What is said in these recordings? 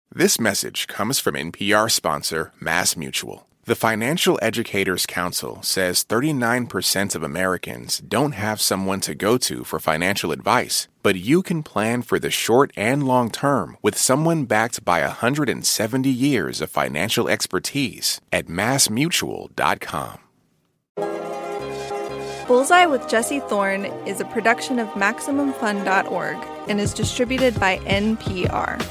This message comes from NPR sponsor MassMutual. The Financial Educators Council says 39% of Americans don't have someone to go to for financial advice, but you can plan for the short and long term with someone backed by 170 years of financial expertise at MassMutual.com. Bullseye with Jesse Thorne is a production of MaximumFun.org and is distributed by NPR.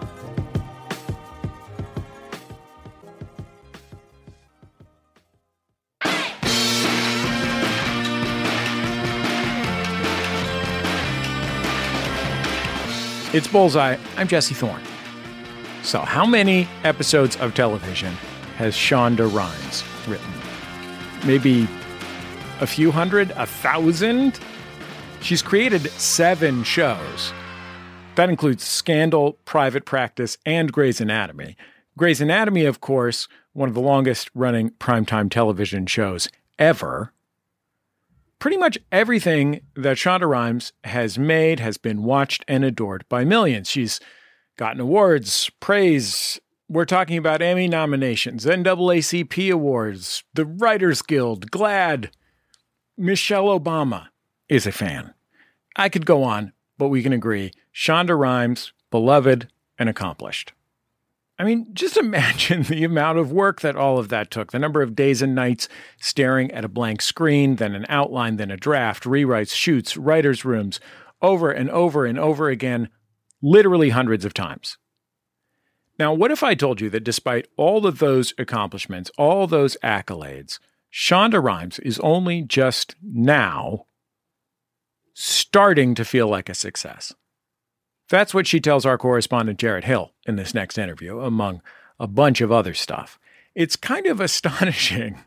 It's Bullseye. I'm Jesse Thorne. So, how many episodes of television has Shonda Rhimes written? Maybe a few hundred? 1,000? She's created 7 shows. That includes Scandal, Private Practice, and Grey's Anatomy. Grey's Anatomy, of course, one of the longest-running primetime television shows ever. Pretty much everything that Shonda Rhimes has made has been watched and adored by millions. She's gotten awards, praise. We're talking about Emmy nominations, NAACP awards, the Writers Guild, GLAAD. Michelle Obama is a fan. I could go on, but we can agree, Shonda Rhimes, beloved and accomplished. I mean, just imagine the amount of work that all of that took. The number of days and nights staring at a blank screen, then an outline, then a draft, rewrites, shoots, writers' rooms, over and over and over again, literally hundreds of times. Now, what if I told you that despite all of those accomplishments, all those accolades, Shonda Rhimes is only just now starting to feel like a success? That's what she tells our correspondent Jarrett Hill in this next interview, among a bunch of other stuff. It's kind of astonishing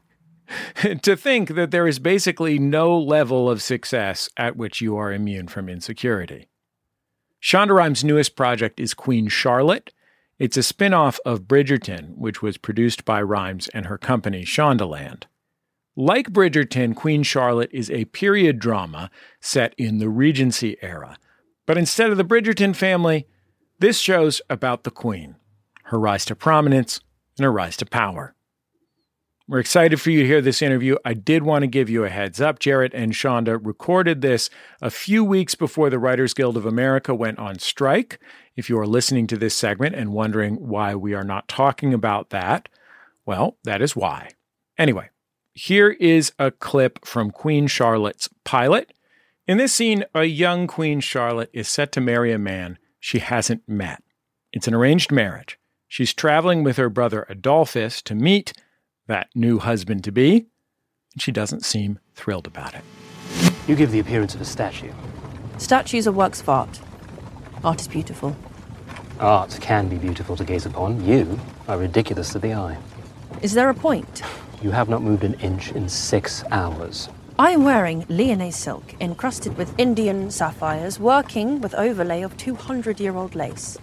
to think that there is basically no level of success at which you are immune from insecurity. Shonda Rhimes' newest project is Queen Charlotte. It's a spin-off of Bridgerton, which was produced by Rhimes and her company, Shondaland. Like Bridgerton, Queen Charlotte is a period drama set in the Regency era. But instead of the Bridgerton family, this show's about the Queen, her rise to prominence and her rise to power. We're excited for you to hear this interview. I did want to give you a heads up. Jarrett and Shonda recorded this a few weeks before the Writers Guild of America went on strike. If you are listening to this segment and wondering why we are not talking about that, well, that is why. Anyway, here is a clip from Queen Charlotte's pilot. In this scene, a young Queen Charlotte is set to marry a man she hasn't met. It's an arranged marriage. She's traveling with her brother Adolphus to meet that new husband-to-be, and she doesn't seem thrilled about it. You give the appearance of a statue. Statues are works of art. Art is beautiful. Art can be beautiful to gaze upon. You are ridiculous to the eye. Is there a point? You have not moved an inch in 6 hours. I am wearing Lyonnais silk encrusted with Indian sapphires, working with overlay of 200-year-old lace.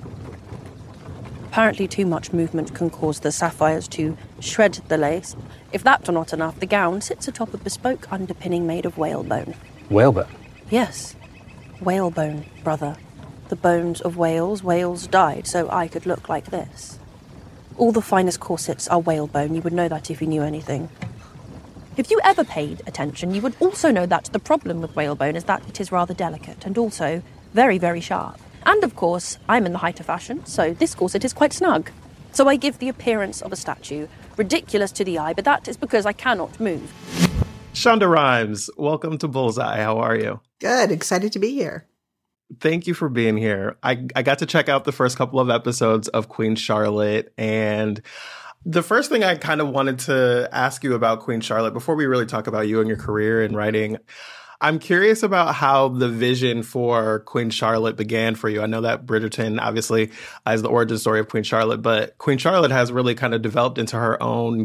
Apparently too much movement can cause the sapphires to shred the lace. If that were not enough, the gown sits atop a bespoke underpinning made of whalebone. Whalebone? Yes. Whalebone, brother. The bones of whales. Whales died, so I could look like this. All the finest corsets are whalebone. You would know that if you knew anything. If you ever paid attention, you would also know that the problem with whalebone is that it is rather delicate and also very, very sharp. And of course, I'm in the height of fashion, so this corset is quite snug. So I give the appearance of a statue, ridiculous to the eye, but that is because I cannot move. Shonda Rhimes, welcome to Bullseye. How are you? Good. Excited to be here. Thank you for being here. I got to check out the first couple of episodes of Queen Charlotte, and the first thing I kind of wanted to ask you about Queen Charlotte, before we really talk about you and your career in writing, I'm curious about how the vision for Queen Charlotte began for you. I know that Bridgerton obviously is the origin story of Queen Charlotte, but Queen Charlotte has really kind of developed into her own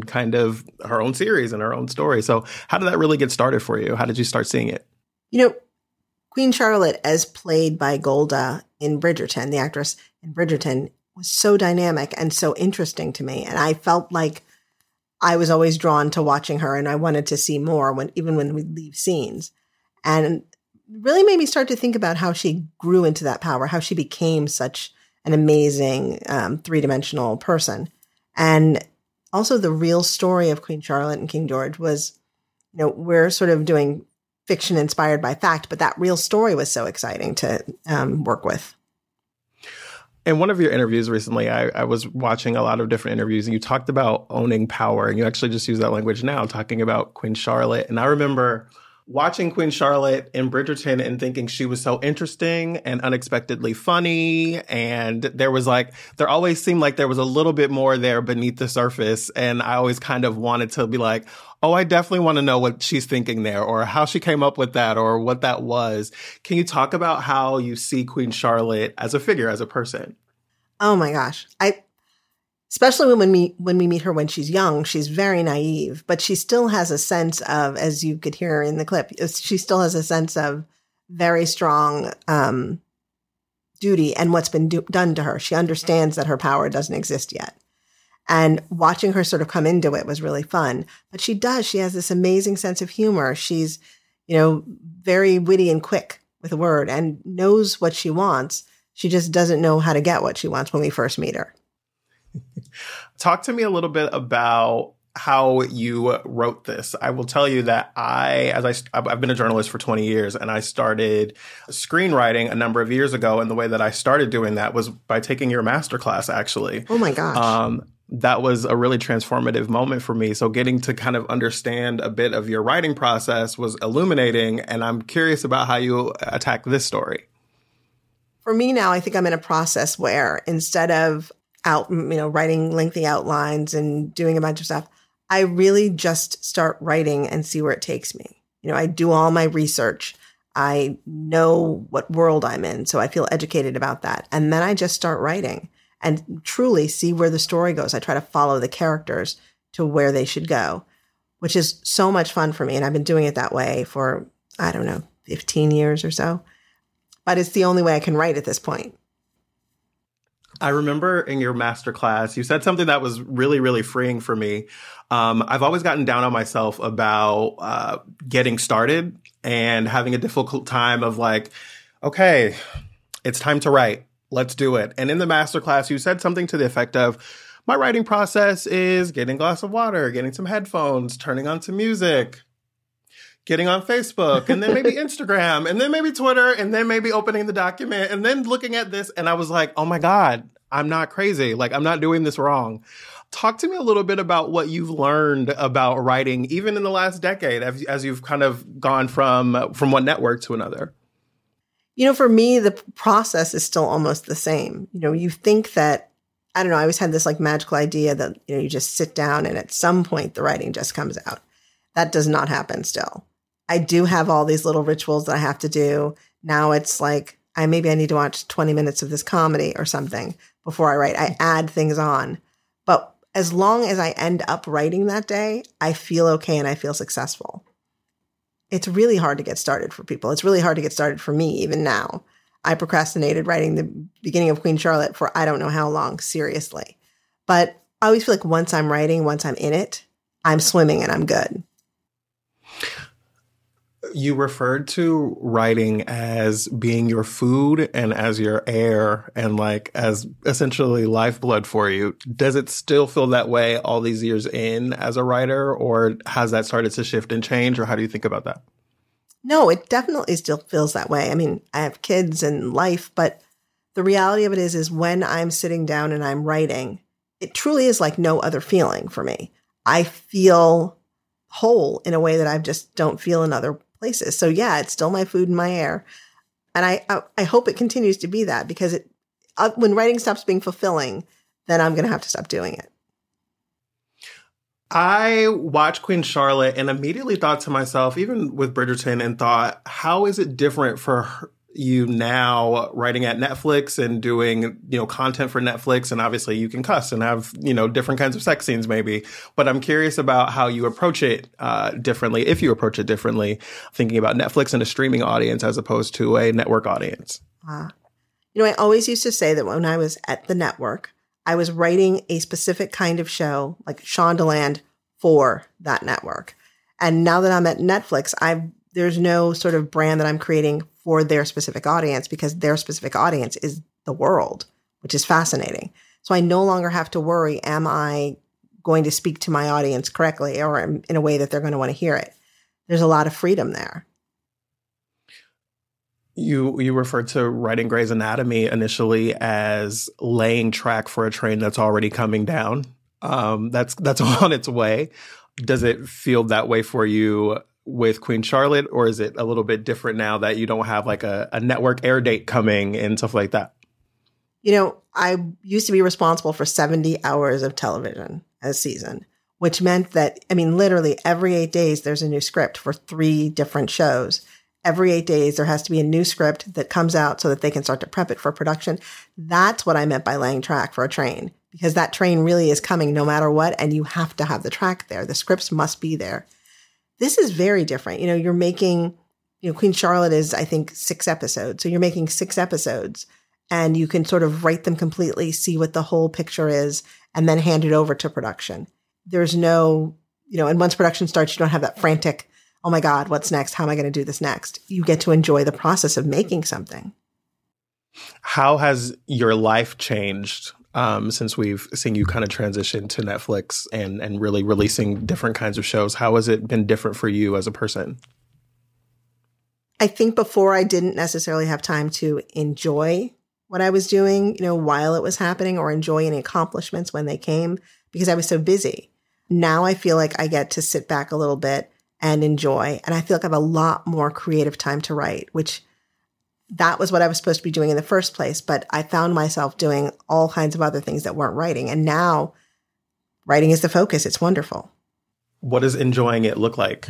series and her own story. So how did that really get started for you? How did you start seeing it? You know, Queen Charlotte, as played by Golda in Bridgerton, the actress in Bridgerton, was so dynamic and so interesting to me. And I felt like I was always drawn to watching her, and I wanted to see more even when we leave scenes. And it really made me start to think about how she grew into that power, how she became such an amazing three-dimensional person. And also the real story of Queen Charlotte and King George was, we're sort of doing fiction inspired by fact, but that real story was so exciting to work with. In one of your interviews recently, I was watching a lot of different interviews, and you talked about owning power, and you actually just use that language now, talking about Queen Charlotte. And I remember watching Queen Charlotte in Bridgerton and thinking she was so interesting and unexpectedly funny. And there always seemed like there was a little bit more there beneath the surface. And I always kind of wanted to be like, oh, I definitely want to know what she's thinking there, or how she came up with that, or what that was. Can you talk about how you see Queen Charlotte as a figure, as a person? Oh my gosh. Especially when we meet her when she's young, she's very naive, but she still has a sense of, as you could hear in the clip, she still has a sense of very strong duty and what's been done to her. She understands that her power doesn't exist yet. And watching her sort of come into it was really fun. But she has this amazing sense of humor. She's, very witty and quick with a word and knows what she wants. She just doesn't know how to get what she wants when we first meet her. Talk to me a little bit about how you wrote this. I will tell you that I've been a journalist for 20 years, and I started screenwriting a number of years ago. And the way that I started doing that was by taking your masterclass, actually. Oh my gosh. That was a really transformative moment for me. So getting to kind of understand a bit of your writing process was illuminating. And I'm curious about how you attack this story. For me now, I think I'm in a process where instead of writing lengthy outlines and doing a bunch of stuff, I really just start writing and see where it takes me. I do all my research. I know what world I'm in, so I feel educated about that. And then I just start writing and truly see where the story goes. I try to follow the characters to where they should go, which is so much fun for me. And I've been doing it that way for, 15 years or so. But it's the only way I can write at this point. I remember in your masterclass, you said something that was really, really freeing for me. I've always gotten down on myself about getting started and having a difficult time of like, okay, it's time to write. Let's do it. And in the masterclass, you said something to the effect of, my writing process is getting a glass of water, getting some headphones, turning on some music, getting on Facebook, and then maybe Instagram, and then maybe Twitter, and then maybe opening the document, and then looking at this. And I was like, oh my God, I'm not crazy. Like, I'm not doing this wrong. Talk to me a little bit about what you've learned about writing, even in the last decade, as you've kind of gone from one network to another. For me, the process is still almost the same. You think that, I don't know, I always had this like magical idea that, you just sit down and at some point the writing just comes out. That does not happen still. I do have all these little rituals that I have to do. Now it's like, I need to watch 20 minutes of this comedy or something before I write. I add things on. But as long as I end up writing that day, I feel okay and I feel successful. It's really hard to get started for people. It's really hard to get started for me even now. I procrastinated writing the beginning of Queen Charlotte for I don't know how long, seriously. But I always feel like once I'm writing, once I'm in it, I'm swimming and I'm good. You referred to writing as being your food and as your air and like as essentially lifeblood for you. Does it still feel that way all these years in as a writer, or has that started to shift and change, or how do you think about that? No, it definitely still feels that way. I mean, I have kids and life, but the reality of it is when I'm sitting down and I'm writing, it truly is like no other feeling for me. I feel whole in a way that I just don't feel in other places. So yeah, it's still my food and my air. And I hope it continues to be that, because when writing stops being fulfilling, then I'm going to have to stop doing it. I watched Queen Charlotte and immediately thought to myself, even with Bridgerton, and thought, how is it different for you now writing at Netflix and doing, content for Netflix? And obviously you can cuss and have, different kinds of sex scenes maybe. But I'm curious about how you approach it differently, if you approach it differently, thinking about Netflix and a streaming audience as opposed to a network audience. I always used to say that when I was at the network, I was writing a specific kind of show, like Shondaland, for that network. And now that I'm at Netflix, there's no sort of brand that I'm creating for their specific audience, because their specific audience is the world, which is fascinating. So I no longer have to worry, am I going to speak to my audience correctly or in a way that they're going to want to hear it? There's a lot of freedom there. You referred to writing Grey's Anatomy initially as laying track for a train that's already coming down. That's on its way. Does it feel that way for you with Queen Charlotte, or is it a little bit different now that you don't have like a network air date coming and stuff like that? You know, I used to be responsible for 70 hours of television a season, which meant that, I mean, literally every 8 days, there's a new script for 3 different shows. Every 8 days, there has to be a new script that comes out so that they can start to prep it for production. That's what I meant by laying track for a train, because that train really is coming no matter what, and you have to have the track there. The scripts must be there. This is very different. You know, you're making, Queen Charlotte is, I think, 6 episodes. So you're making 6 episodes, and you can sort of write them completely, see what the whole picture is, and then hand it over to production. There's no, and once production starts, you don't have that frantic, oh my God, what's next? How am I going to do this next? You get to enjoy the process of making something. How has your life changed since we've seen you kind of transition to Netflix and really releasing different kinds of shows? How has it been different for you as a person? I think before I didn't necessarily have time to enjoy what I was doing, while it was happening, or enjoy any accomplishments when they came, because I was so busy. Now I feel like I get to sit back a little bit and enjoy. And I feel like I have a lot more creative time to write, which that was what I was supposed to be doing in the first place. But I found myself doing all kinds of other things that weren't writing. And now writing is the focus. It's wonderful. What does enjoying it look like?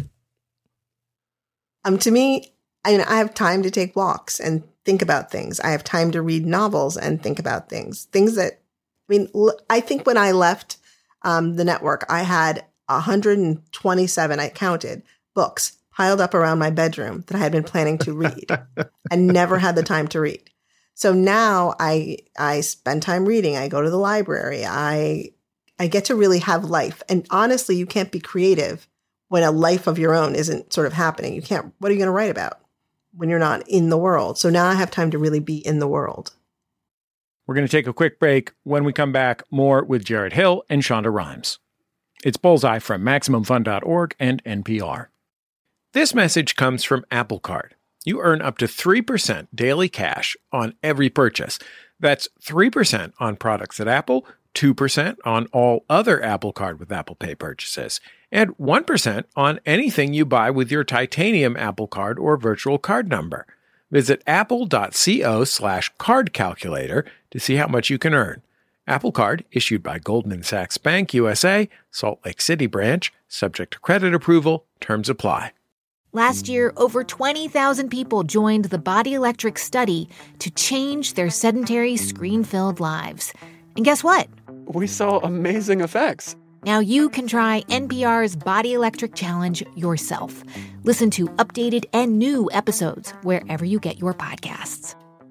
To me, I have time to take walks and think about things. I have time to read novels and think about things. Things that, I think when I left the network, I had 127, I counted, books piled up around my bedroom that I had been planning to read and never had the time to read. So now I spend time reading. I go to the library. I get to really have life. And honestly, you can't be creative when a life of your own isn't sort of happening. What are you going to write about when you're not in the world? So now I have time to really be in the world. We're going to take a quick break. When we come back, more with Jarrett Hill and Shonda Rhimes. It's Bullseye from MaximumFun.org and NPR. This message comes from Apple Card. You earn up to 3% daily cash on every purchase. That's 3% on products at Apple, 2% on all other Apple Card with Apple Pay purchases, and 1% on anything you buy with your titanium Apple Card or virtual card number. Visit apple.co/card calculator to see how much you can earn. Apple Card, issued by Goldman Sachs Bank USA, Salt Lake City branch, subject to credit approval, terms apply. Last year, over 20,000 people joined the Body Electric study to change their sedentary, screen-filled lives. And guess what? We saw amazing effects. Now you can try NPR's Body Electric Challenge yourself. Listen to updated and new episodes wherever you get your podcasts.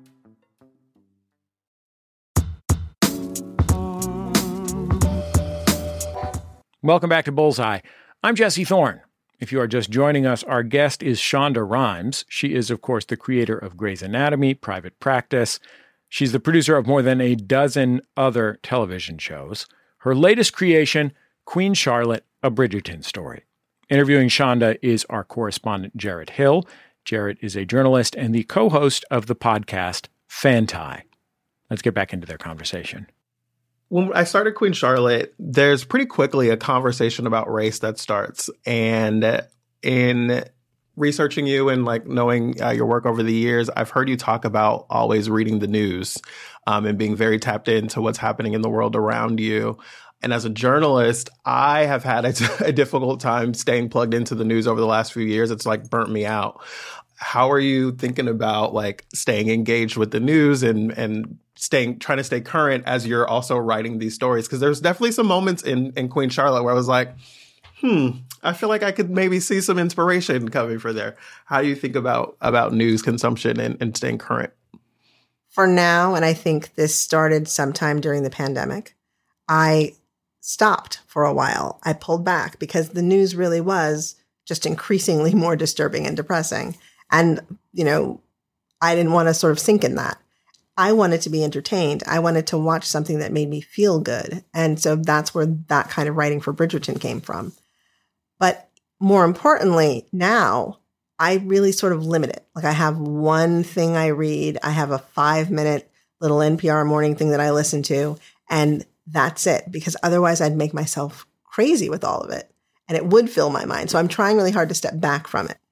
Welcome back to Bullseye. I'm Jesse Thorne. If you are just joining us, our guest is Shonda Rhimes. She is, of course, the creator of Grey's Anatomy, Private Practice. She's the producer of more than a dozen other television shows. Her latest creation, Queen Charlotte, A Bridgerton Story. Interviewing Shonda is our correspondent, Jarrett Hill. Jarrett is a journalist and the co-host of the podcast Fantai. Let's get back into their conversation. When I started Queen Charlotte, there's pretty quickly a conversation about race that starts. And in researching you and knowing your work over the years, I've heard you talk about always reading the news and being very tapped into what's happening in the world around you. And as a journalist, I have had a difficult time staying plugged into the news over the last few years. It's burnt me out. How are you thinking about staying engaged with the news and trying to stay current as you're also writing these stories? Because there's definitely some moments in Queen Charlotte where I was like, I feel like I could maybe see some inspiration coming for there. How do you think about news consumption and staying current? For now, and I think this started sometime during the pandemic, I stopped for a while. I pulled back because the news really was just increasingly more disturbing and depressing. And, I didn't want to sort of sink in that. I wanted to be entertained. I wanted to watch something that made me feel good. And so that's where that kind of writing for Bridgerton came from. But more importantly, now I really sort of limit it. Like I have one thing I read. I have a 5-minute little NPR morning thing that I listen to, and that's it. Because otherwise I'd make myself crazy with all of it and it would fill my mind. So I'm trying really hard to step back from it.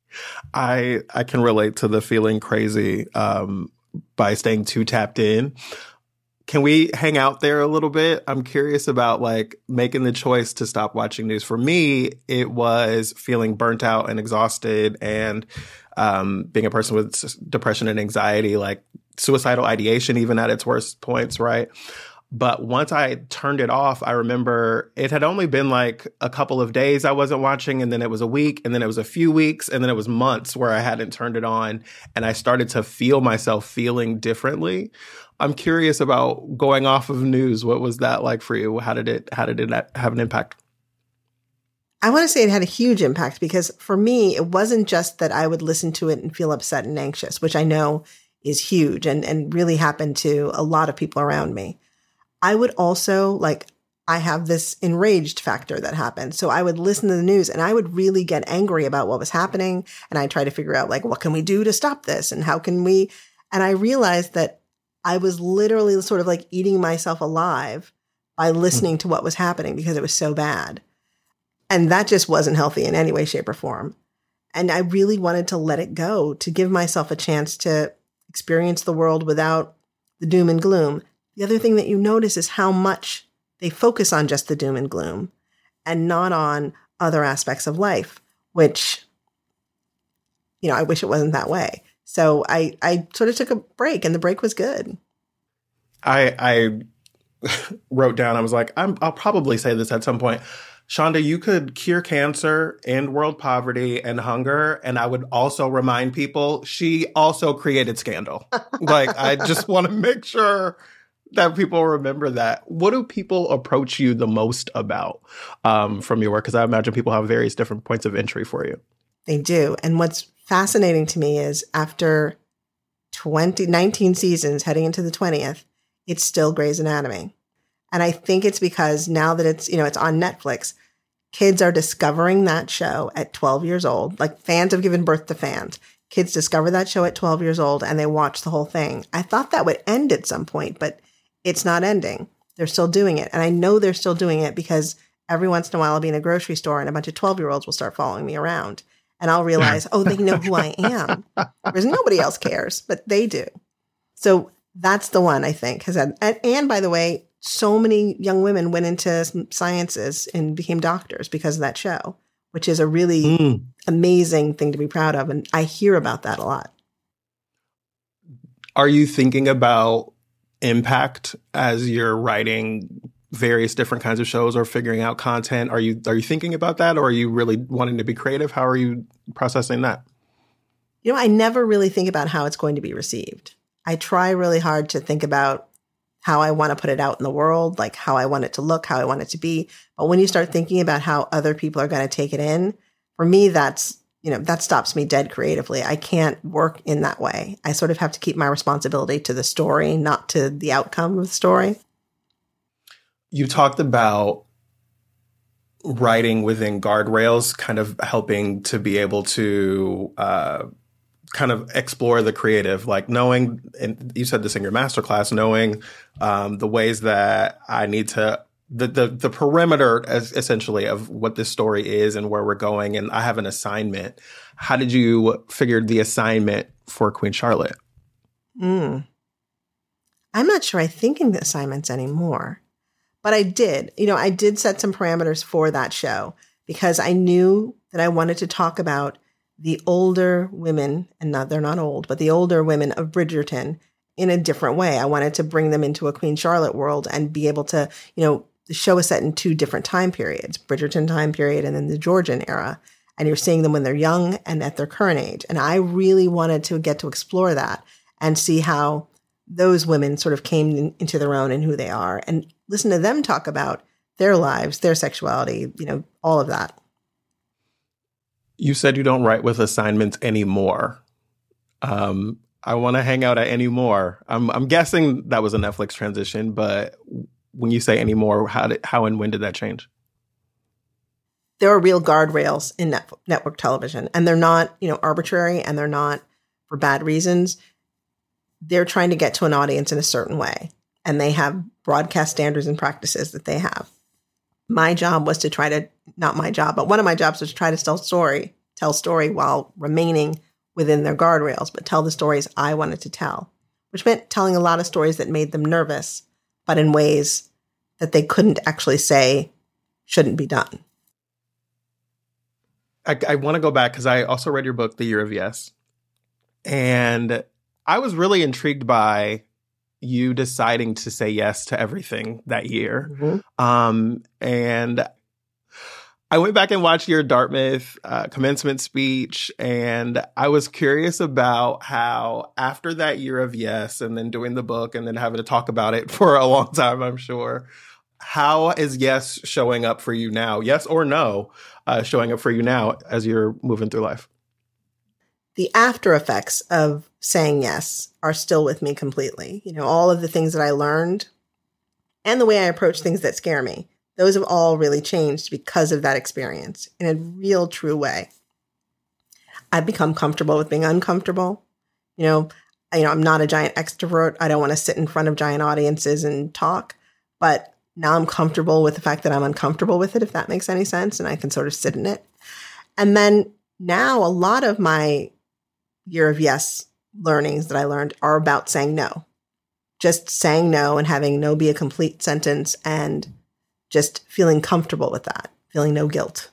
I can relate to the feeling crazy by staying too tapped in. Can we hang out there a little bit? I'm curious about like making the choice to stop watching news. For me, it was feeling burnt out and exhausted and being a person with depression and anxiety, like suicidal ideation, even at its worst points, right? But once I turned it off, I remember it had only been like a couple of days I wasn't watching, and then it was a week, and then it was a few weeks, and then it was months where I hadn't turned it on, and I started to feel myself feeling differently. I'm curious about going off of news. What was that like for you? How did it have an impact? I want to say it had a huge impact because for me, it wasn't just that I would listen to it and feel upset and anxious, which I know is huge and really happened to a lot of people around me. I would also, I have this enraged factor that happened. So I would listen to the news and I would really get angry about what was happening. And I try to figure out, what can we do to stop this? And how can we? And I realized that I was literally sort of eating myself alive by listening to what was happening because it was so bad. And that just wasn't healthy in any way, shape, or form. And I really wanted to let it go, to give myself a chance to experience the world without the doom and gloom. The other thing that you notice is how much they focus on just the doom and gloom and not on other aspects of life, which, I wish it wasn't that way. So I sort of took a break and the break was good. I wrote down, I was like, I'll probably say this at some point. Shonda, you could cure cancer, end world poverty and hunger. And I would also remind people she also created Scandal. I just want to make sure that people remember that. What do people approach you the most about from your work? Because I imagine people have various different points of entry for you. They do. And what's fascinating to me is after 19 seasons heading into the 20th, it's still Grey's Anatomy. And I think it's because now that it's, it's on Netflix, kids are discovering that show at 12 years old. Fans have given birth to fans. Kids discover that show at 12 years old and they watch the whole thing. I thought that would end at some point, but it's not ending. They're still doing it. And I know they're still doing it because every once in a while I'll be in a grocery store and a bunch of 12-year-olds will start following me around. And I'll realize, they know who I am. Whereas nobody else cares, but they do. So that's the one I think has had. And by the way, so many young women went into sciences and became doctors because of that show, which is a really amazing thing to be proud of. And I hear about that a lot. Are you thinking about impact as you're writing various different kinds of shows or figuring out content? Are you thinking about that, or are you really wanting to be creative? How are you processing that? I never really think about how it's going to be received. I try really hard to think about how I want to put it out in the world, how I want it to look, how I want it to be. But when you start thinking about how other people are going to take it in, for me, that's, that stops me dead creatively. I can't work in that way. I sort of have to keep my responsibility to the story, not to the outcome of the story. You talked about writing within guardrails, kind of helping to be able to kind of explore the creative, knowing, and you said this in your masterclass, knowing the ways that I need to, the perimeter essentially of what this story is and where we're going. And I have an assignment. How did you figure the assignment for Queen Charlotte? I'm not sure I think in the assignments anymore. But I did. I did set some parameters for that show because I knew that I wanted to talk about the older women, and they're not old, but the older women of Bridgerton in a different way. I wanted to bring them into a Queen Charlotte world and be able to, the show is set in 2 different time periods, Bridgerton time period and then the Georgian era. And you're seeing them when they're young and at their current age. And I really wanted to get to explore that and see how those women sort of came into their own and who they are, and listen to them talk about their lives, their sexuality, all of that. You said you don't write with assignments anymore. I want to hang out at Any More. I'm guessing that was a Netflix transition, but when you say Any More, how and when did that change? There are real guardrails in network television, and they're not, arbitrary, and they're not for bad reasons. They're trying to get to an audience in a certain way, and they have broadcast standards and practices that they have. My job was to not my job, but one of my jobs was to try to tell story while remaining within their guardrails, but tell the stories I wanted to tell, which meant telling a lot of stories that made them nervous, but in ways that they couldn't actually say shouldn't be done. I want to go back because I also read your book, The Year of Yes. And I was really intrigued by you deciding to say yes to everything that year. Mm-hmm. And I went back and watched your Dartmouth commencement speech, and I was curious about how after that year of yes, and then doing the book and then having to talk about it for a long time, I'm sure, how is yes showing up for you now? Yes or no showing up for you now as you're moving through life? The after effects of saying yes are still with me completely. All of the things that I learned and the way I approach things that scare me, those have all really changed because of that experience in a real, true way. I've become comfortable with being uncomfortable. I'm not a giant extrovert. I don't want to sit in front of giant audiences and talk, but now I'm comfortable with the fact that I'm uncomfortable with it, if that makes any sense, and I can sort of sit in it. And then now a lot of my year of yes learnings that I learned are about saying no. Just saying no and having no be a complete sentence and just feeling comfortable with that, feeling no guilt.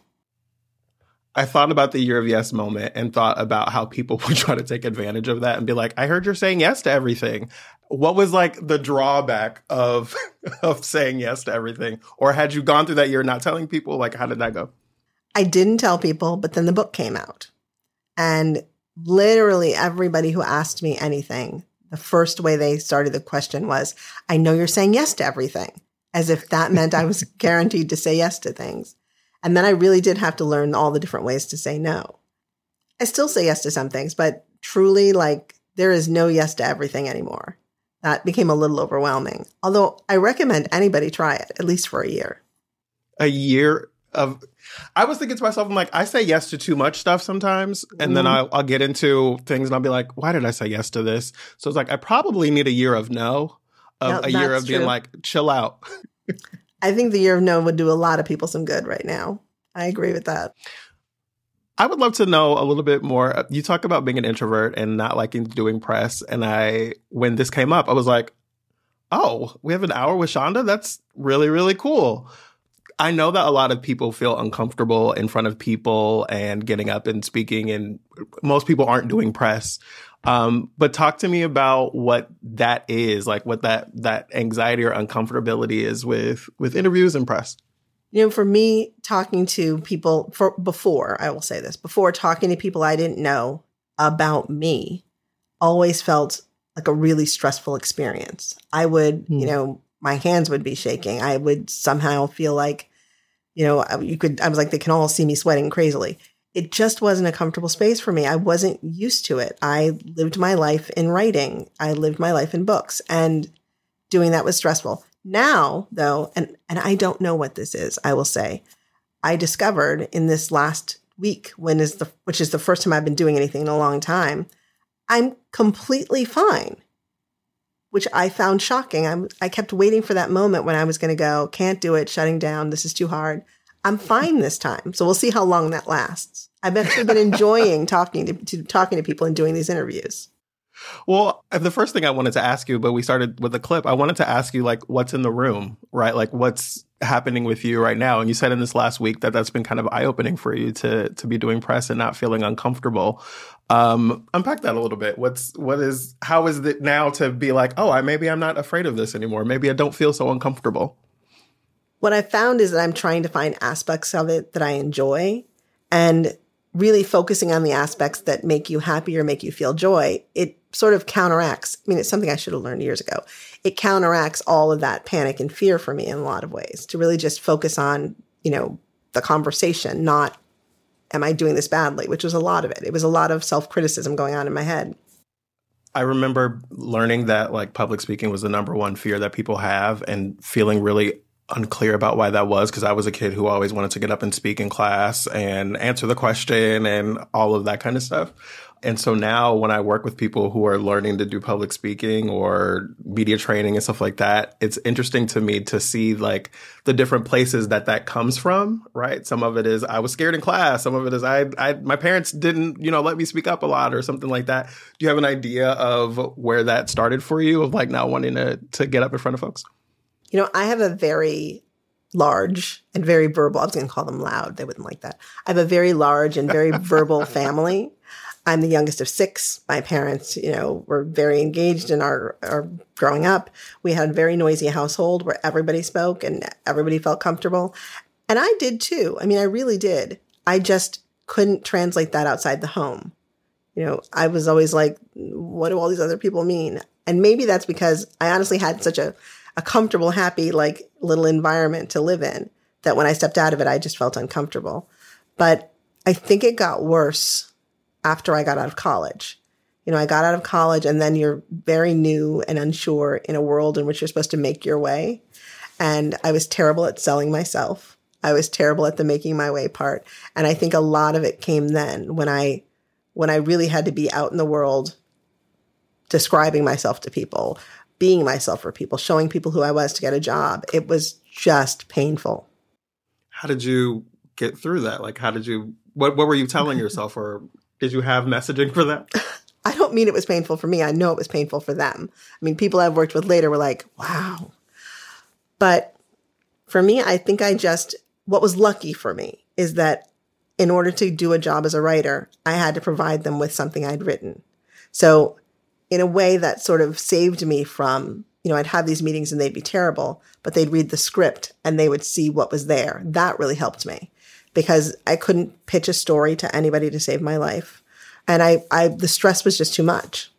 I thought about the year of yes moment and thought about how people would try to take advantage of that and be like, I heard you're saying yes to everything. What was like the drawback of saying yes to everything? Or had you gone through that year not telling people? Like, how did that go? I didn't tell people, but then the book came out. And literally everybody who asked me anything, the first way they started the question was, I know you're saying yes to everything, as if that meant I was guaranteed to say yes to things. And then I really did have to learn all the different ways to say no. I still say yes to some things, but truly, there is no yes to everything anymore. That became a little overwhelming. Although I recommend anybody try it, at least for a year. A year of... I was thinking to myself, I'm like, I say yes to too much stuff sometimes. And then I'll get into things and I'll be like, why did I say yes to this? So it's like, I probably need a year of no. A year of being like, chill out. I think the year of no would do a lot of people some good right now. I agree with that. I would love to know a little bit more. You talk about being an introvert and not liking doing press. And when this came up, I was like, oh, we have an hour with Shonda? That's really, really cool. I know that a lot of people feel uncomfortable in front of people and getting up and speaking, and most people aren't doing press. But talk to me about what that is, like what that anxiety or uncomfortability is with interviews and press. For me, talking to people before talking to people I didn't know about me always felt like a really stressful experience. I would, my hands would be shaking. I would somehow feel like, I was like, they can all see me sweating crazily. It just wasn't a comfortable space for me. I wasn't used to it. I lived my life in writing. I lived my life in books, and doing that was stressful. Now, though, and I don't know what this is, I will say, I discovered in this last week, which is the first time I've been doing anything in a long time, I'm completely fine, which I found shocking. I kept waiting for that moment when I was going to go, can't do it, shutting down, this is too hard. I'm fine this time. So we'll see how long that lasts. I've actually been enjoying talking to people and doing these interviews. Well, the first thing I wanted to ask you, but we started with a clip, I wanted to ask you, like, what's in the room, right? Like, what's happening with you right now? And you said in this last week that's been kind of eye-opening for you to be doing press and not feeling uncomfortable. Unpack that a little bit. How is it now to be like, oh, maybe I'm not afraid of this anymore. Maybe I don't feel so uncomfortable. What I found is that I'm trying to find aspects of it that I enjoy, and really focusing on the aspects that make you happy or make you feel joy. It sort of counteracts. It's something I should have learned years ago. It counteracts all of that panic and fear for me in a lot of ways, to really just focus on, the conversation, not am I doing this badly, which was a lot of it. It was a lot of self-criticism going on in my head. I remember learning that like public speaking was the number one fear that people have and feeling really unclear about why that was, because I was a kid who always wanted to get up and speak in class and answer the question and all of that kind of stuff. And so now when I work with people who are learning to do public speaking or media training and stuff like that, it's interesting to me to see like the different places that comes from, right? Some of it is I was scared in class. Some of it is my parents didn't, let me speak up a lot or something like that. Do you have an idea of where that started for you, of like now wanting to get up in front of folks? I have a very large and very verbal, I was going to call them loud. They wouldn't like that. I have a very large and very verbal family. I'm the youngest of 6. My parents, were very engaged in our growing up. We had a very noisy household where everybody spoke and everybody felt comfortable. And I did too. I mean, I really did. I just couldn't translate that outside the home. I was always like, what do all these other people mean? And maybe that's because I honestly had such a comfortable, happy, like little environment to live in that when I stepped out of it, I just felt uncomfortable. But I think it got worse after I got out of college. I got out of college and then you're very new and unsure in a world in which you're supposed to make your way. And I was terrible at selling myself. I was terrible at the making my way part. And I think a lot of it came then when I really had to be out in the world describing myself to people, being myself for people, showing people who I was to get a job. It was just painful. How did you get through that? Like, what were you telling yourself, or did you have messaging for that? I don't mean it was painful for me. I know it was painful for them. I mean, people I've worked with later were like, wow. But for me, I think what was lucky for me is that in order to do a job as a writer, I had to provide them with something I'd written. So in a way that sort of saved me from, I'd have these meetings and they'd be terrible, but they'd read the script and they would see what was there. That really helped me because I couldn't pitch a story to anybody to save my life. And the stress was just too much.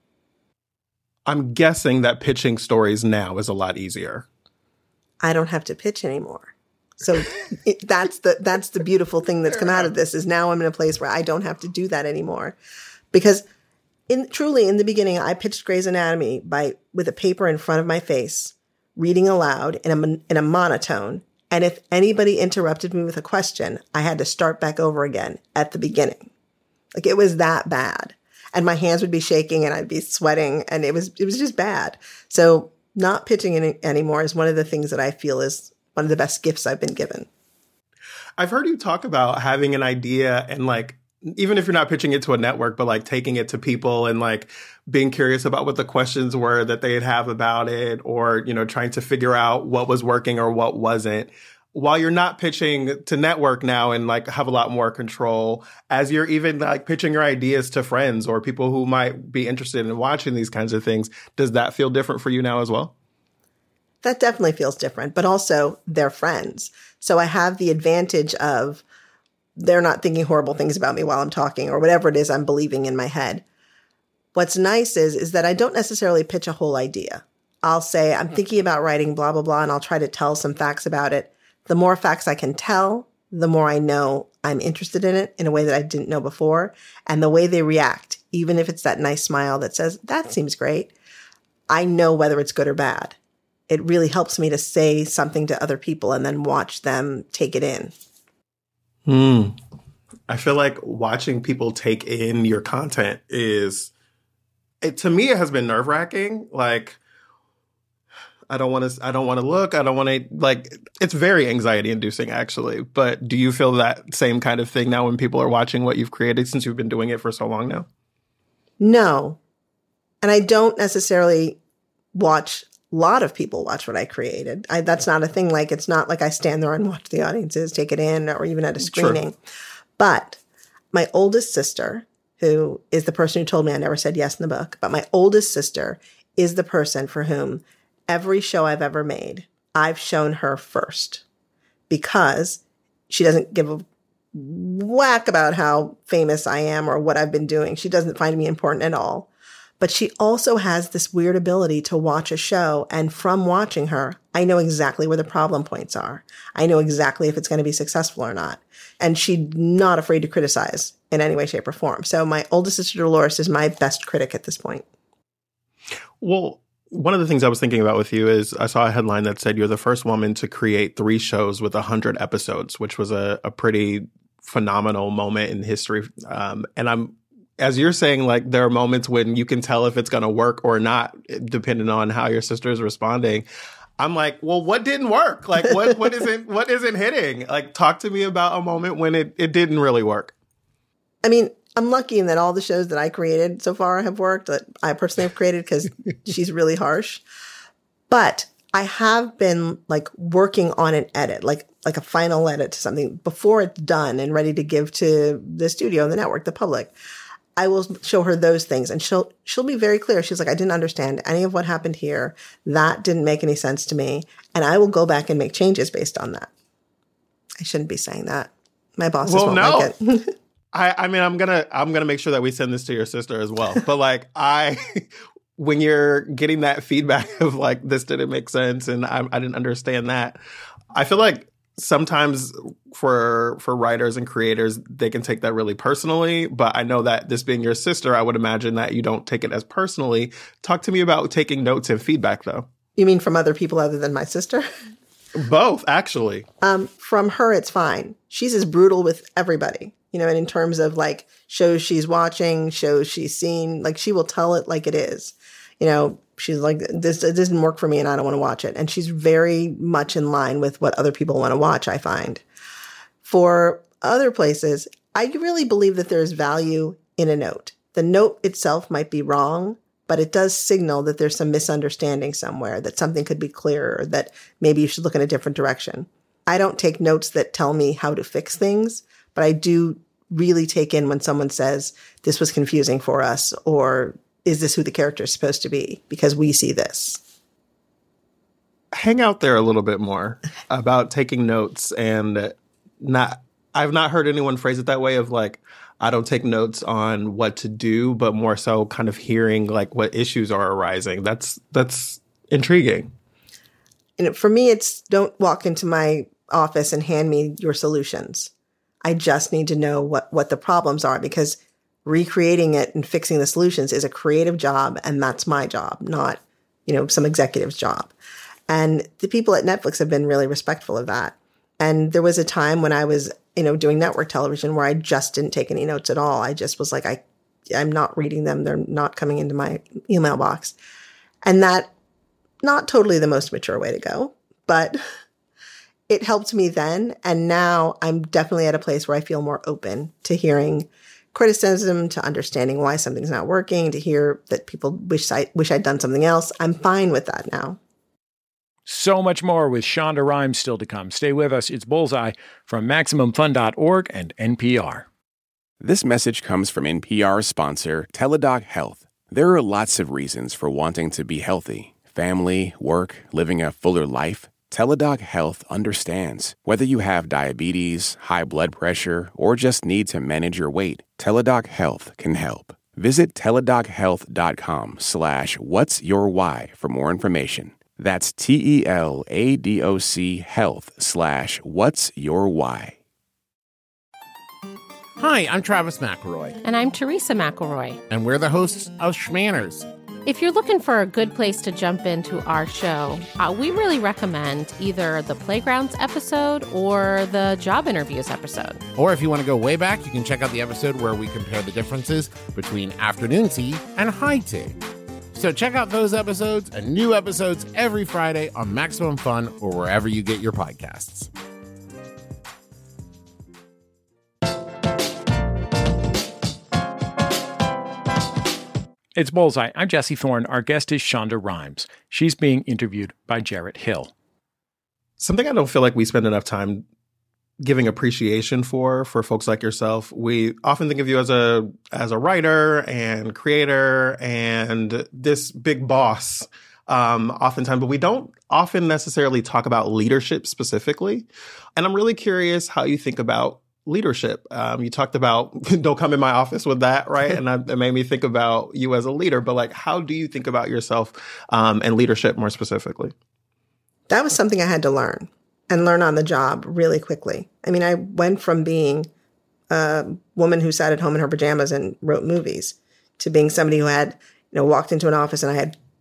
I'm guessing that pitching stories now is a lot easier. I don't have to pitch anymore. So that's the beautiful thing that's come out of this is now I'm in a place where I don't have to do that anymore. Because truly in the beginning, I pitched Grey's Anatomy with a paper in front of my face, reading aloud in a monotone. And if anybody interrupted me with a question, I had to start back over again at the beginning. Like it was that bad. And my hands would be shaking and I'd be sweating and it was just bad. So not pitching anymore is one of the things that I feel is one of the best gifts I've been given. I've heard you talk about having an idea and like, even if you're not pitching it to a network, but like taking it to people and like being curious about what the questions were that they'd have about it, or, trying to figure out what was working or what wasn't. While you're not pitching to network now and like have a lot more control, as you're even like pitching your ideas to friends or people who might be interested in watching these kinds of things, does that feel different for you now as well? That definitely feels different, but also they're friends. So I have the advantage of they're not thinking horrible things about me while I'm talking or whatever it is I'm believing in my head. What's nice is that I don't necessarily pitch a whole idea. I'll say, I'm thinking about writing blah, blah, blah, and I'll try to tell some facts about it. The more facts I can tell, the more I know I'm interested in it in a way that I didn't know before. And the way they react, even if it's that nice smile that says, that seems great, I know whether it's good or bad. It really helps me to say something to other people and then watch them take it in. I feel like watching people take in your content to me, it has been nerve-wracking. Like, I don't want to look. I don't want to, like, it's very anxiety inducing actually. But do you feel that same kind of thing now when people are watching what you've created since you've been doing it for so long now? No. And I don't necessarily watch, a lot of people watch what I created. That's not a thing. Like, it's not like I stand there and watch the audiences take it in or even at a screening. Sure. But my oldest sister, who is the person who told me I never said yes in the book, but my oldest sister is the person for whom every show I've ever made, I've shown her first because she doesn't give a whack about how famous I am or what I've been doing. She doesn't find me important at all. But she also has this weird ability to watch a show. And from watching her, I know exactly where the problem points are. I know exactly if it's going to be successful or not. And she's not afraid to criticize in any way, shape, or form. So my oldest sister, Dolores, is my best critic at this point. Well, one of the things I was thinking about with you is I saw a headline that said you're the first woman to create 3 shows with 100 episodes, which was a pretty phenomenal moment in history. And as you're saying, like, there are moments when you can tell if it's going to work or not, depending on how your sister is responding. I'm like, well, what didn't work? Like, what isn't hitting? Like, talk to me about a moment when it didn't really work. I mean, I'm lucky in that all the shows that I created so far have worked, that I personally have created, because she's really harsh. But I have been like working on an edit, like a final edit to something before it's done and ready to give to the studio, the network, the public. I will show her those things, and she'll be very clear. She's like, I didn't understand any of what happened here. That didn't make any sense to me. And I will go back and make changes based on that. I shouldn't be saying that. My bosses won't like it. I mean, I'm gonna make sure that we send this to your sister as well. But like, when you're getting that feedback of like, this didn't make sense and I didn't understand that, I feel like sometimes for writers and creators, they can take that really personally. But I know that this being your sister, I would imagine that you don't take it as personally. Talk to me about taking notes and feedback, though. You mean from other people other than my sister? Both, actually. From her, it's fine. She's as brutal with everybody. You know, and in terms of like shows she's watching, shows she's seen, like she will tell it like it is. You know, she's like, this it doesn't work for me and I don't want to watch it. And she's very much in line with what other people want to watch, I find. For other places, I really believe that there's value in a note. The note itself might be wrong, but it does signal that there's some misunderstanding somewhere, that something could be clearer, that maybe you should look in a different direction. I don't take notes that tell me how to fix things, but I do really take in when someone says, this was confusing for us, or is this who the character is supposed to be? Because we see this. Hang out there a little bit more about taking notes, and I've not heard anyone phrase it that way of like, I don't take notes on what to do, but more so kind of hearing like what issues are arising. That's intriguing. And for me, it's don't walk into my office and hand me your solutions. I just need to know what the problems are, because recreating it and fixing the solutions is a creative job, and that's my job, not, some executive's job. And the people at Netflix have been really respectful of that. And there was a time when I was, doing network television where I just didn't take any notes at all. I just was like, I'm not reading them. They're not coming into my email box. And that, not totally the most mature way to go, but it helped me then. And now I'm definitely at a place where I feel more open to hearing criticism, to understanding why something's not working, to hear that people wish I'd done something else. I'm fine with that now. So much more with Shonda Rhimes still to come. Stay with us. It's Bullseye from MaximumFun.org and NPR. This message comes from NPR sponsor Teladoc Health. There are lots of reasons for wanting to be healthy. Family, work, living a fuller life. Teladoc Health understands. Whether you have diabetes, high blood pressure, or just need to manage your weight, Teladoc Health can help. Visit teladochealth.com/what's your why for more information. That's TELADOC health/what's your why. Hi, I'm Travis McElroy. And I'm Teresa McElroy. And we're the hosts of Schmanners. If you're looking for a good place to jump into our show, we really recommend either the Playgrounds episode or the Job Interviews episode. Or if you want to go way back, you can check out the episode where we compare the differences between afternoon tea and high tea. So check out those episodes and new episodes every Friday on Maximum Fun or wherever you get your podcasts. It's Bullseye. I'm Jesse Thorne. Our guest is Shonda Rhimes. She's being interviewed by Jarrett Hill. Something I don't feel like we spend enough time giving appreciation for folks like yourself. We often think of you as a writer and creator and this big boss oftentimes, but we don't often necessarily talk about leadership specifically. And I'm really curious how you think about leadership. You talked about don't come in my office with that, right? And it made me think about you as a leader, but like, how do you think about yourself and leadership more specifically? That was something I had to learn on the job really quickly. I mean, I went from being a woman who sat at home in her pajamas and wrote movies to being somebody who had, walked into an office and I had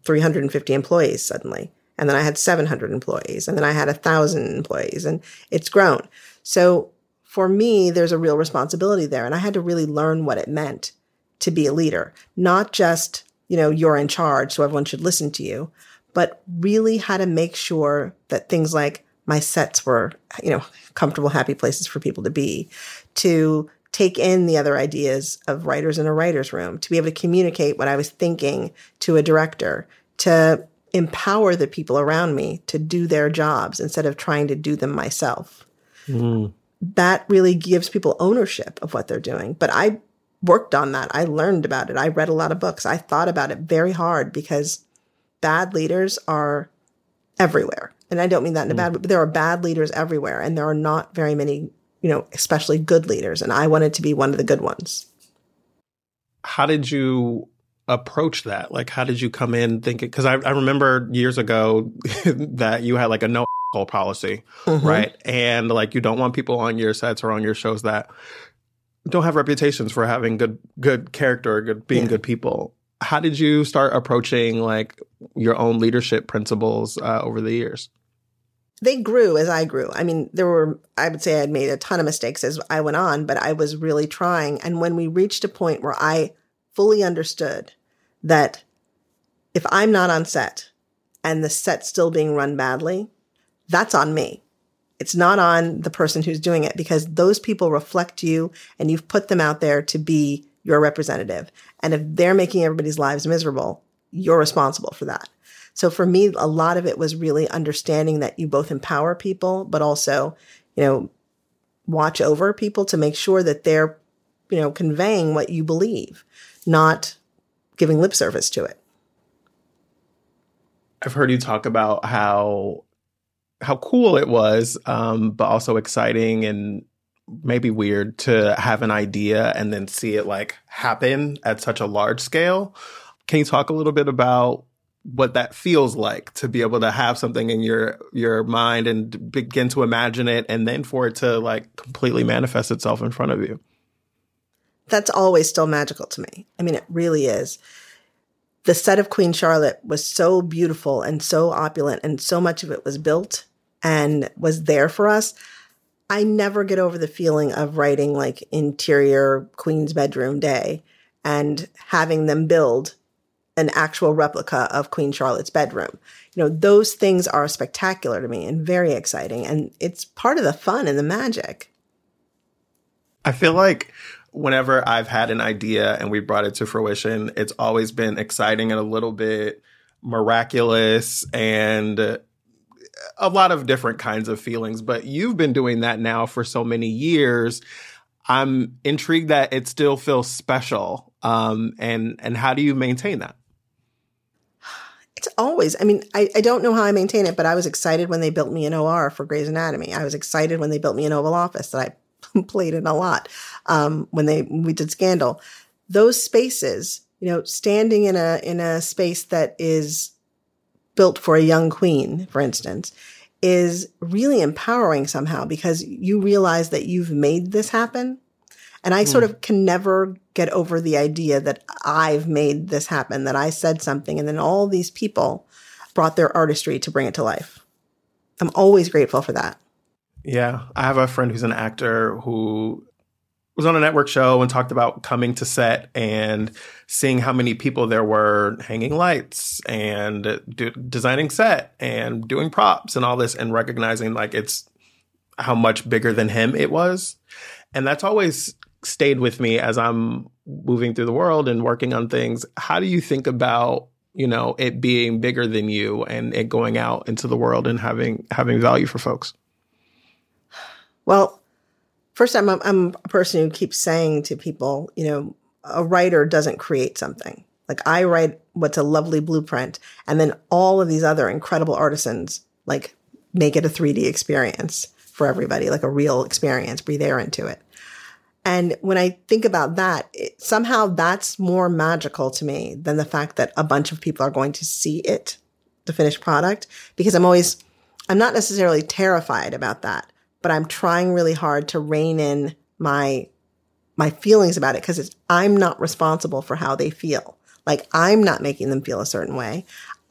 350 employees suddenly. And then I had 700 employees, and then I had 1,000 employees, and it's grown. So for me, there's a real responsibility there. And I had to really learn what it meant to be a leader, not just, you're in charge, so everyone should listen to you, but really how to make sure that things like my sets were, comfortable, happy places for people to be, to take in the other ideas of writers in a writer's room, to be able to communicate what I was thinking to a director, to empower the people around me to do their jobs instead of trying to do them myself. That really gives people ownership of what they're doing. But I worked on that. I learned about it. I read a lot of books. I thought about it very hard because bad leaders are everywhere. And I don't mean that in a bad way, but there are bad leaders everywhere. And there are not very many, especially good leaders. And I wanted to be one of the good ones. How did you approach that? Like, how did you come in thinking? Because I remember years ago that you had like a no policy, right? And like, you don't want people on your sets or on your shows that don't have reputations for having good character or being good people. How did you start approaching like your own leadership principles over the years? They grew as I grew. I mean, I would say I'd made a ton of mistakes as I went on, but I was really trying. And when we reached a point where I fully understood that if I'm not on set and the set's still being run badly, that's on me. It's not on the person who's doing it, because those people reflect you and you've put them out there to be your representative. And if they're making everybody's lives miserable, you're responsible for that. So for me, a lot of it was really understanding that you both empower people, but also, watch over people to make sure that they're, conveying what you believe, not giving lip service to it. I've heard you talk about how cool it was, but also exciting and maybe weird to have an idea and then see it like happen at such a large scale. Can you talk a little bit about what that feels like to be able to have something in your mind and begin to imagine it, and then for it to like completely manifest itself in front of you? That's always still magical to me. I mean, it really is. The set of Queen Charlotte was so beautiful and so opulent, and so much of it was built and was there for us. I never get over the feeling of writing like interior Queen's bedroom day and having them build an actual replica of Queen Charlotte's bedroom. Those things are spectacular to me and very exciting. And it's part of the fun and the magic. I feel like whenever I've had an idea and we brought it to fruition, it's always been exciting and a little bit miraculous and a lot of different kinds of feelings. But you've been doing that now for so many years. I'm intrigued that it still feels special. And how do you maintain that? It's always, I don't know how I maintain it, but I was excited when they built me an OR for Grey's Anatomy. I was excited when they built me an Oval Office that I played in a lot. When we did Scandal, those spaces, standing in a space that is built for a young queen, for instance, is really empowering somehow, because you realize that you've made this happen. And I sort of can never get over the idea that I've made this happen, that I said something and then all these people brought their artistry to bring it to life. I'm always grateful for that. Yeah. I have a friend who's an actor who was on a network show and talked about coming to set and seeing how many people there were hanging lights and designing set and doing props and all this, and recognizing like it's how much bigger than him it was. And that's always stayed with me as I'm moving through the world and working on things. How do you think about, it being bigger than you and it going out into the world and having value for folks? Well, first, I'm a person who keeps saying to people, a writer doesn't create something. Like, I write what's a lovely blueprint, and then all of these other incredible artisans like make it a 3D experience for everybody, like a real experience, breathe air into it. And when I think about that, somehow that's more magical to me than the fact that a bunch of people are going to see it, the finished product, because I'm not necessarily terrified about that, but I'm trying really hard to rein in my feelings about it, because I'm not responsible for how they feel. Like, I'm not making them feel a certain way.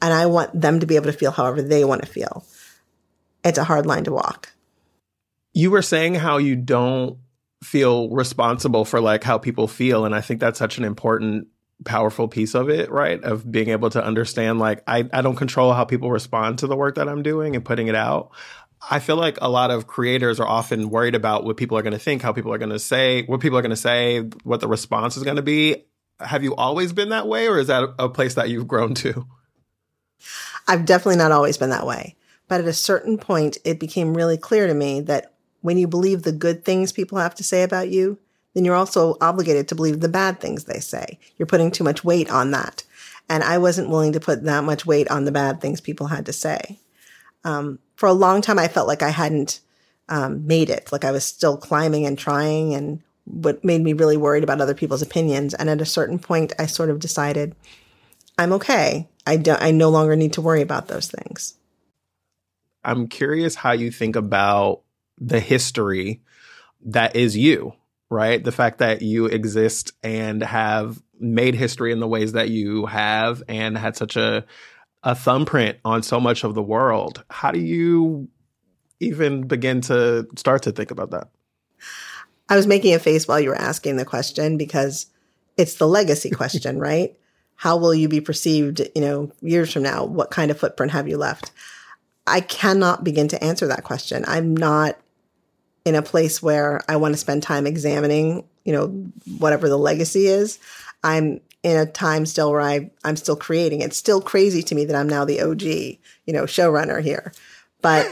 And I want them to be able to feel however they want to feel. It's a hard line to walk. You were saying how you don't feel responsible for like how people feel. And I think that's such an important, powerful piece of it, right? Of being able to understand, like, I don't control how people respond to the work that I'm doing and putting it out. I feel like a lot of creators are often worried about what people are going to think, how people are going to say, what people are going to say, what the response is going to be. Have you always been that way, or is that a place that you've grown to? I've definitely not always been that way. But at a certain point, it became really clear to me that when you believe the good things people have to say about you, then you're also obligated to believe the bad things they say. You're putting too much weight on that. And I wasn't willing to put that much weight on the bad things people had to say. For a long time, I felt like I hadn't made it, like I was still climbing and trying, and what made me really worried about other people's opinions. And at a certain point, I sort of decided, I'm okay. I no longer need to worry about those things. I'm curious how you think about the history that is you, right? The fact that you exist and have made history in the ways that you have and had such a thumbprint on so much of the world. How do you even begin to start to think about that? I was making a face while you were asking the question because it's the legacy question, right? How will you be perceived, years from now? What kind of footprint have you left? I cannot begin to answer that question. I'm not in a place where I want to spend time examining, whatever the legacy is. I'm in a time still where I'm still creating. It's still crazy to me that I'm now the OG, showrunner here. But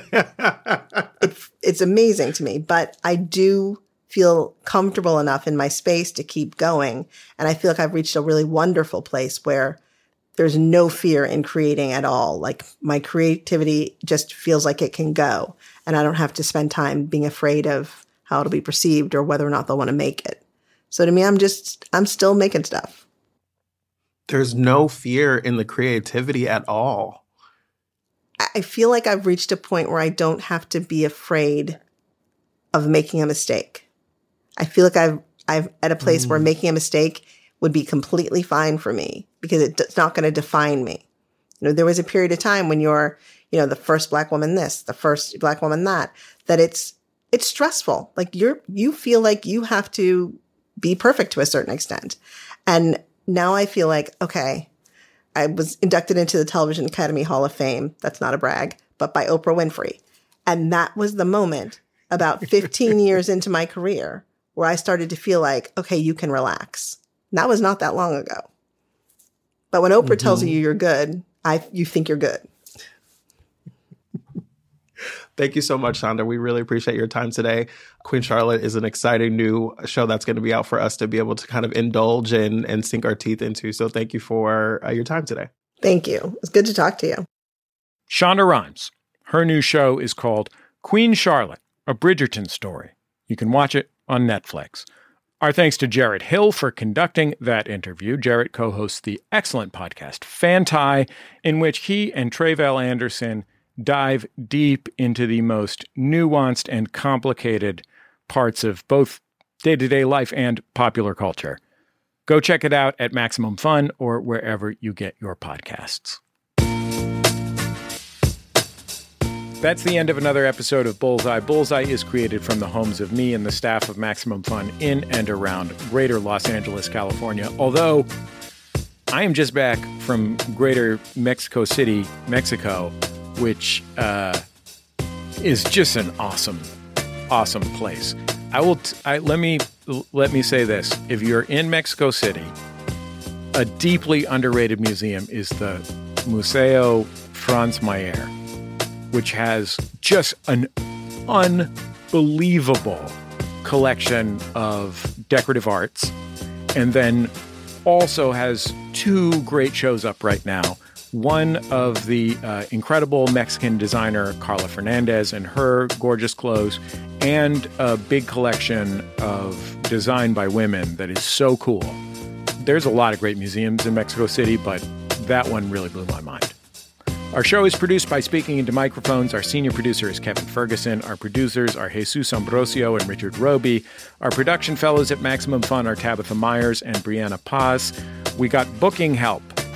it's amazing to me. But I do feel comfortable enough in my space to keep going. And I feel like I've reached a really wonderful place where there's no fear in creating at all. Like my creativity just feels like it can go. And I don't have to spend time being afraid of how it'll be perceived or whether or not they'll want to make it. So to me, I'm still making stuff. There's no fear in the creativity at all. I feel like I've reached a point where I don't have to be afraid of making a mistake. I feel like I've at a place where making a mistake would be completely fine for me because it's not going to define me. There was a period of time when you're, the first Black woman this, the first Black woman that it's stressful. Like you feel like you have to be perfect to a certain extent. And now I feel like, okay, I was inducted into the Television Academy Hall of Fame. That's not a brag, but by Oprah Winfrey. And that was the moment about 15 years into my career where I started to feel like, okay, you can relax. And that was not that long ago. But when Oprah tells you you're good, you think you're good. Thank you so much, Shonda. We really appreciate your time today. Queen Charlotte is an exciting new show that's going to be out for us to be able to kind of indulge in and sink our teeth into. So thank you for your time today. Thank you. It's good to talk to you. Shonda Rhimes. Her new show is called Queen Charlotte, A Bridgerton Story. You can watch it on Netflix. Our thanks to Jarrett Hill for conducting that interview. Jarrett co-hosts the excellent podcast Fantai, in which he and Tre'vell Anderson dive deep into the most nuanced and complicated parts of both day-to-day life and popular culture. Go check it out at Maximum Fun or wherever you get your podcasts. That's the end of another episode of Bullseye. Bullseye is created from the homes of me and the staff of Maximum Fun in and around greater Los Angeles, California. Although I am just back from greater Mexico City, Mexico, which is just an awesome place. Let me say this. If you're in Mexico City, a deeply underrated museum is the Museo Franz Mayer, which has just an unbelievable collection of decorative arts, and then also has two great shows up right now. One of the incredible Mexican designer Carla Fernandez and her gorgeous clothes, and a big collection of design by women that is so cool. There's a lot of great museums in Mexico City, but that one really blew my mind. Our show is produced by Speaking Into Microphones. Our senior producer is Kevin Ferguson. Our producers are Jesus Ambrosio and Richard Roby. Our production fellows at Maximum Fun are Tabitha Myers and Brianna Paz. We got booking help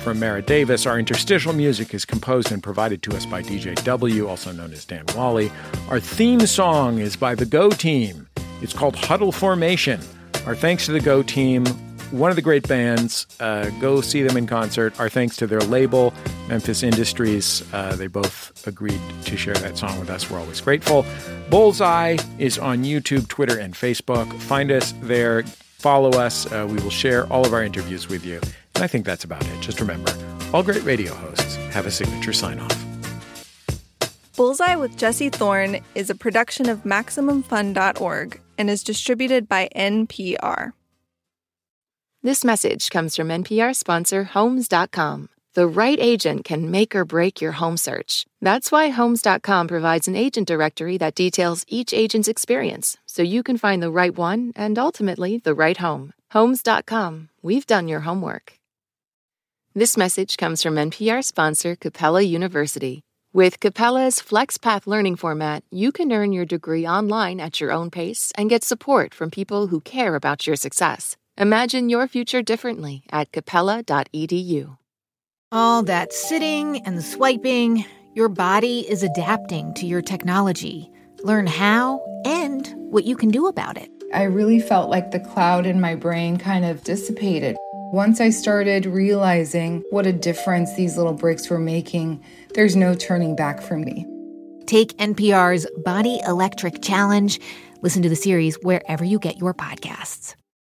from Mara Davis. Our interstitial music is composed and provided to us by DJ W, also known as Dan Wally. Our theme song is by the Go Team. It's called Huddle Formation. Our thanks to the Go Team, one of the great bands. Go see them in concert. Our thanks to their label, Memphis Industries. They both agreed to share that song with us. We're always grateful. Bullseye is on YouTube, Twitter, and Facebook. Find us there. Follow us. We will share all of our interviews with you. And I think that's about it. Just remember, all great radio hosts have a signature sign-off. Bullseye with Jesse Thorne is a production of MaximumFun.org and is distributed by NPR. This message comes from NPR sponsor Homes.com. The right agent can make or break your home search. That's why Homes.com provides an agent directory that details each agent's experience, so you can find the right one and ultimately the right home. Homes.com. We've done your homework. This message comes from NPR sponsor Capella University. With Capella's FlexPath learning format, you can earn your degree online at your own pace and get support from people who care about your success. Imagine your future differently at capella.edu. All that sitting and swiping, your body is adapting to your technology. Learn how and what you can do about it. I really felt like the cloud in my brain kind of dissipated. Once I started realizing what a difference these little breaks were making, there's no turning back for me. Take NPR's Body Electric Challenge. Listen to the series wherever you get your podcasts.